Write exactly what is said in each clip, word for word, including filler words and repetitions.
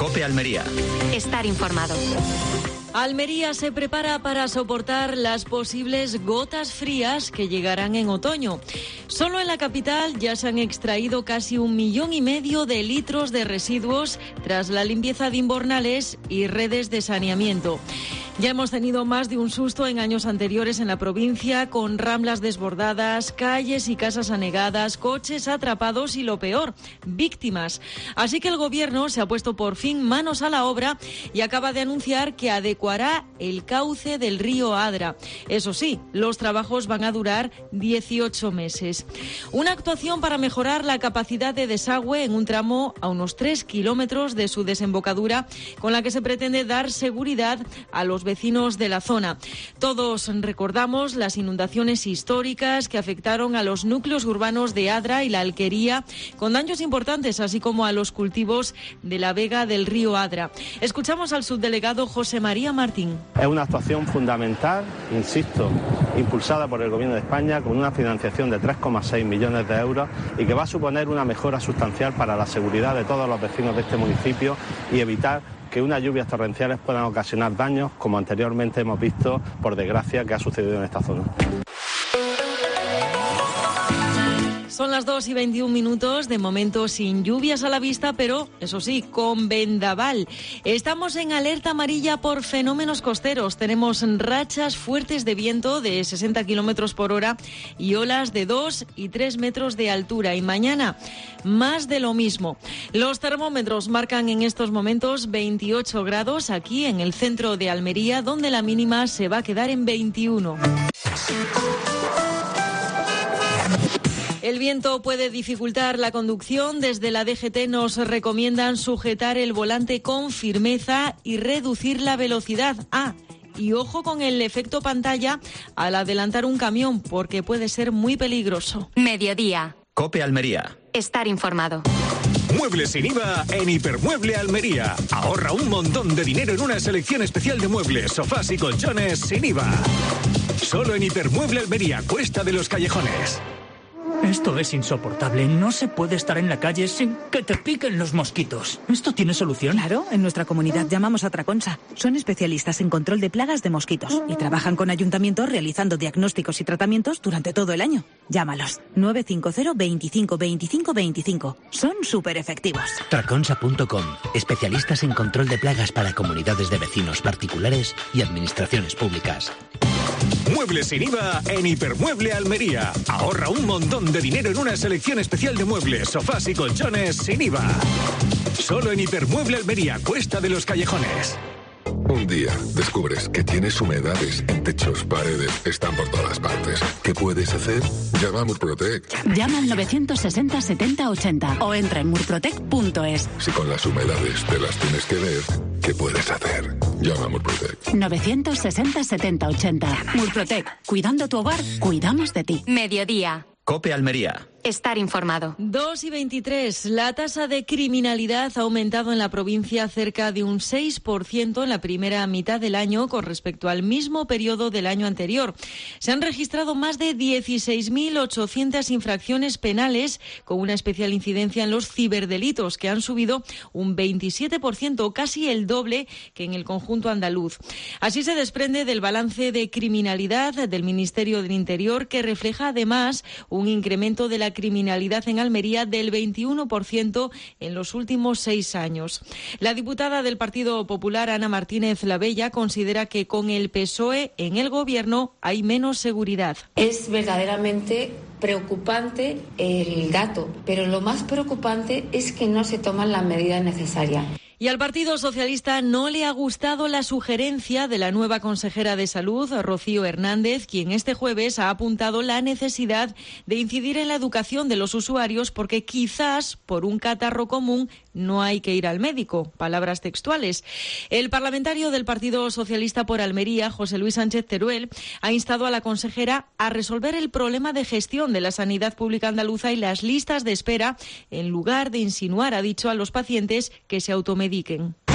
COPE Almería. Estar informado. Almería se prepara para soportar las posibles gotas frías que llegarán en otoño. Solo en la capital ya se han extraído casi un millón y medio de litros de residuos tras la limpieza de invernales y redes de saneamiento. Ya hemos tenido más de un susto en años anteriores en la provincia, con ramblas desbordadas, calles y casas anegadas, coches atrapados y, lo peor, víctimas. Así que el Gobierno se ha puesto por fin manos a la obra y acaba de anunciar que adecuará el cauce del río Adra. Eso sí, los trabajos van a durar dieciocho meses. Una actuación para mejorar la capacidad de desagüe en un tramo a unos tres kilómetros de su desembocadura, con la que se pretende dar seguridad a los vecinos de la zona. Todos recordamos las inundaciones históricas que afectaron a los núcleos urbanos de Adra y la Alquería, con daños importantes, así como a los cultivos de la vega del río Adra. Escuchamos al subdelegado José María Martín. Es una actuación fundamental, insisto, impulsada por el Gobierno de España con una financiación de tres coma seis millones de euros y que va a suponer una mejora sustancial para la seguridad de todos los vecinos de este municipio y evitar que unas lluvias torrenciales puedan ocasionar daños, como anteriormente hemos visto, por desgracia, que ha sucedido en esta zona. Son las dos y veintiún minutos, de momento sin lluvias a la vista, pero eso sí, con vendaval. Estamos en alerta amarilla por fenómenos costeros. Tenemos rachas fuertes de viento de sesenta kilómetros por hora y olas de dos y tres metros de altura. Y mañana, más de lo mismo. Los termómetros marcan en estos momentos veintiocho grados aquí en el centro de Almería, donde la mínima se va a quedar en veintiuno. El viento puede dificultar la conducción. Desde la D G T nos recomiendan sujetar el volante con firmeza y reducir la velocidad. Ah, y ojo con el efecto pantalla al adelantar un camión, porque puede ser muy peligroso. Mediodía. COPE Almería. Estar informado. Muebles sin I V A en Hipermueble Almería. Ahorra un montón de dinero en una selección especial de muebles, sofás y colchones sin I V A. Solo en Hipermueble Almería, Cuesta de los Callejones. Esto es insoportable. No se puede estar en la calle sin que te piquen los mosquitos. ¿Esto tiene solución? Claro, en nuestra comunidad llamamos a Traconsa. Son especialistas en control de plagas de mosquitos y trabajan con ayuntamientos realizando diagnósticos y tratamientos durante todo el año. Llámalos. nueve cinco cero, veinticinco, veinticinco, veinticinco. Son súper efectivos. Traconsa punto com. Especialistas en control de plagas para comunidades de vecinos particulares y administraciones públicas. Muebles sin I V A en Hipermueble Almería. Ahorra un montón de dinero en una selección especial de muebles, sofás y colchones sin I V A. Solo en Hipermueble Almería, Cuesta de los Callejones. Un día descubres que tienes humedades en techos, paredes, están por todas partes. ¿Qué puedes hacer? Llama a Murprotec. Llama al novecientos sesenta, setenta, ochenta o entra en murprotec punto es. Si con las humedades te las tienes que ver, ¿qué puedes hacer? Llama a Murprotec. novecientos sesenta, setenta, ochenta. Murprotec. Cuidando tu hogar, cuidamos de ti. Mediodía. COPE Almería. Estar informado. dos y veintitrés. La tasa de criminalidad ha aumentado en la provincia cerca de un seis por ciento en la primera mitad del año con respecto al mismo periodo del año anterior. Se han registrado más de dieciséis mil ochocientas infracciones penales, con una especial incidencia en los ciberdelitos, que han subido un veintisiete por ciento, casi el doble que en el conjunto andaluz. Así se desprende del balance de criminalidad del Ministerio del Interior, que refleja además un incremento de la criminalidad en Almería del veintiuno por ciento en los últimos seis años. La diputada del Partido Popular, Ana Martínez Labella, considera que con el P S O E en el Gobierno hay menos seguridad. Es verdaderamente preocupante el dato, pero lo más preocupante es que no se toman las medidas necesarias. Y al Partido Socialista no le ha gustado la sugerencia de la nueva consejera de Salud, Rocío Hernández, quien este jueves ha apuntado la necesidad de incidir en la educación de los usuarios porque quizás por un catarro común no hay que ir al médico. Palabras textuales. El parlamentario del Partido Socialista por Almería, José Luis Sánchez Teruel, ha instado a la consejera a resolver el problema de gestión de la sanidad pública andaluza y las listas de espera, en lugar de insinuar, ha dicho, a los pacientes que se automediquen.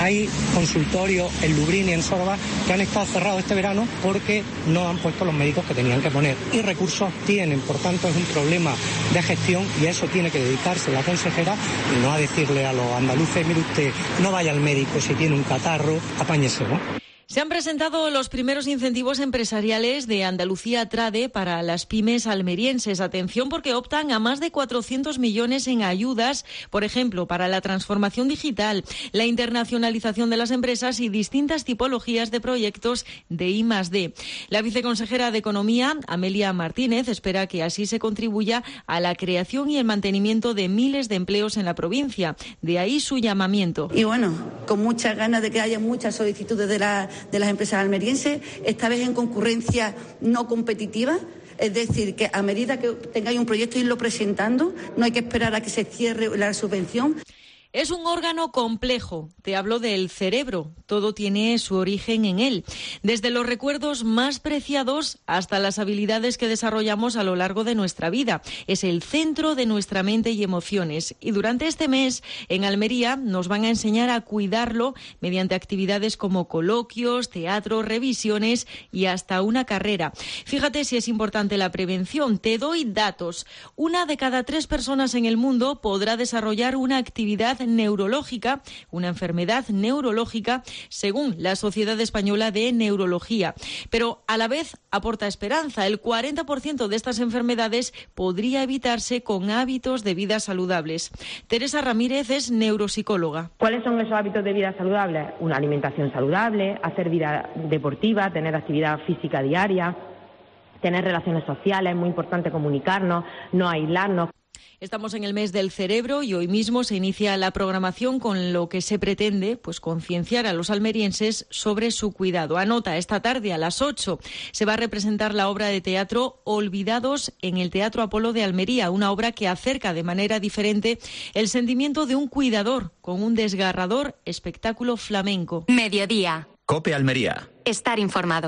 Hay consultorios en Lubrino y en Sórdoba que han estado cerrados este verano porque no han puesto los médicos que tenían que poner. Y recursos tienen, por tanto es un problema de gestión y a eso tiene que dedicarse la consejera y no a decirle a los andaluces, mire usted, no vaya al médico si tiene un catarro, apáñese, ¿no? Se han presentado los primeros incentivos empresariales de Andalucía Trade para las pymes almerienses. Atención, porque optan a más de cuatrocientos millones en ayudas, por ejemplo, para la transformación digital, la internacionalización de las empresas y distintas tipologías de proyectos de I más D. La viceconsejera de Economía, Amelia Martínez, espera que así se contribuya a la creación y el mantenimiento de miles de empleos en la provincia. De ahí su llamamiento. Y bueno, con muchas ganas de que haya muchas solicitudes de la de las empresas almerienses, esta vez en concurrencia no competitiva, es decir, que a medida que tengáis un proyecto irlo presentando, no hay que esperar a que se cierre la subvención. Es un órgano complejo. Te hablo del cerebro. Todo tiene su origen en él. Desde los recuerdos más preciados hasta las habilidades que desarrollamos a lo largo de nuestra vida. Es el centro de nuestra mente y emociones. Y durante este mes, en Almería, nos van a enseñar a cuidarlo mediante actividades como coloquios, teatro, revisiones y hasta una carrera. Fíjate si es importante la prevención. Te doy datos. Una de cada tres personas en el mundo podrá desarrollar una actividad neurológica, una enfermedad neurológica, según la Sociedad Española de Neurología. Pero a la vez aporta esperanza. El cuarenta por ciento de estas enfermedades podría evitarse con hábitos de vida saludables. Teresa Ramírez es neuropsicóloga. ¿Cuáles son esos hábitos de vida saludables? Una alimentación saludable, hacer vida deportiva, tener actividad física diaria, tener relaciones sociales, es muy importante comunicarnos, no aislarnos. Estamos en el mes del cerebro y hoy mismo se inicia la programación con lo que se pretende, pues, concienciar a los almerienses sobre su cuidado. Anota, esta tarde a las ocho se va a representar la obra de teatro Olvidados en el Teatro Apolo de Almería, una obra que acerca de manera diferente el sentimiento de un cuidador con un desgarrador espectáculo flamenco. Mediodía. COPE Almería. Estar informado.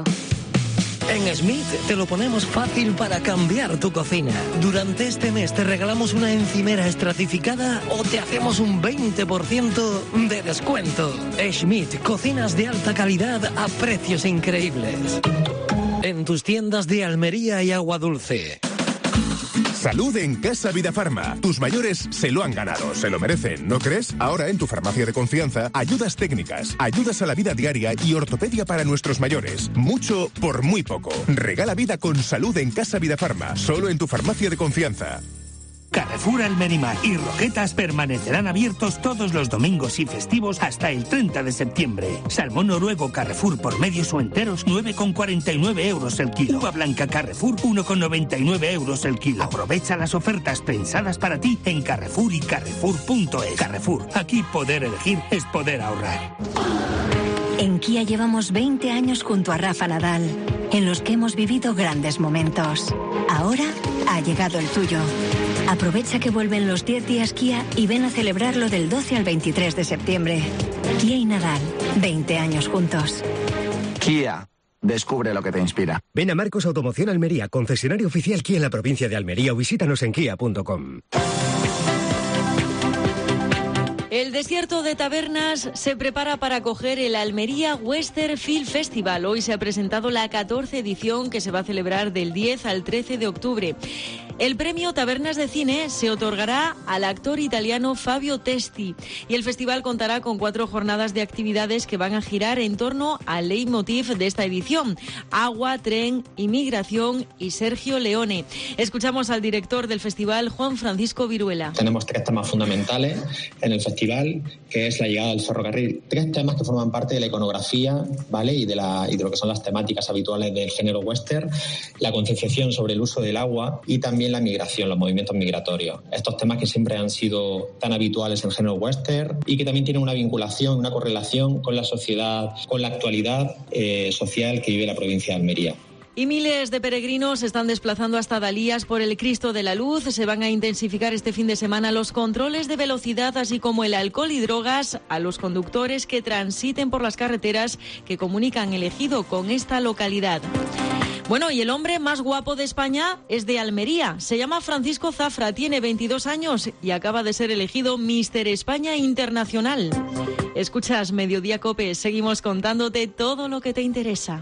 En Smith te lo ponemos fácil para cambiar tu cocina. Durante este mes te regalamos una encimera estratificada o te hacemos un veinte por ciento de descuento. Smith, cocinas de alta calidad a precios increíbles. En tus tiendas de Almería y Agua Dulce. Salud en Casa Vida Farma. Tus mayores se lo han ganado, se lo merecen, ¿no crees? Ahora en tu farmacia de confianza, ayudas técnicas, ayudas a la vida diaria y ortopedia para nuestros mayores. Mucho por muy poco. Regala vida con salud en Casa Vida Farma, solo en tu farmacia de confianza. Carrefour Almerimar y Roquetas permanecerán abiertos todos los domingos y festivos hasta el treinta de septiembre. Salmón noruego Carrefour por medios o enteros, nueve con cuarenta y nueve euros el kilo. Uva blanca Carrefour, uno con noventa y nueve euros el kilo. Aprovecha las ofertas pensadas para ti en Carrefour y Carrefour punto es. Carrefour, aquí poder elegir es poder ahorrar. En Kia llevamos veinte años junto a Rafa Nadal, en los que hemos vivido grandes momentos. Ahora ha llegado el tuyo. Aprovecha que vuelven los diez días Kia y ven a celebrarlo del doce al veintitrés de septiembre. Kia y Nadal, veinte años juntos. Kia, descubre lo que te inspira. Ven a Marcos Automoción Almería, concesionario oficial Kia en la provincia de Almería, o visítanos en kia punto com. El desierto de Tabernas se prepara para acoger el Almería Western Film Festival. Hoy se ha presentado la catorce edición que se va a celebrar del diez al trece de octubre. El premio Tabernas de Cine se otorgará al actor italiano Fabio Testi y el festival contará con cuatro jornadas de actividades que van a girar en torno al leitmotiv de esta edición: agua, tren, inmigración y Sergio Leone. Escuchamos al director del festival, Juan Francisco Viruela. Tenemos tres temas fundamentales en el festival, que es la llegada del ferrocarril. Tres temas que forman parte de la iconografía, ¿vale? y, de la, y de lo que son las temáticas habituales del género western, la concienciación sobre el uso del agua y también la migración, los movimientos migratorios. Estos temas que siempre han sido tan habituales en el género western y que también tienen una vinculación, una correlación con la sociedad, con la actualidad eh, social que vive la provincia de Almería. Y miles de peregrinos se están desplazando hasta Dalías por el Cristo de la Luz. Se van a intensificar este fin de semana los controles de velocidad, así como el alcohol y drogas a los conductores que transiten por las carreteras que comunican el ejido con esta localidad. Bueno, y el hombre más guapo de España es de Almería. Se llama Francisco Zafra, tiene veintidós años y acaba de ser elegido míster España Internacional. Escuchas Mediodía COPE, seguimos contándote todo lo que te interesa.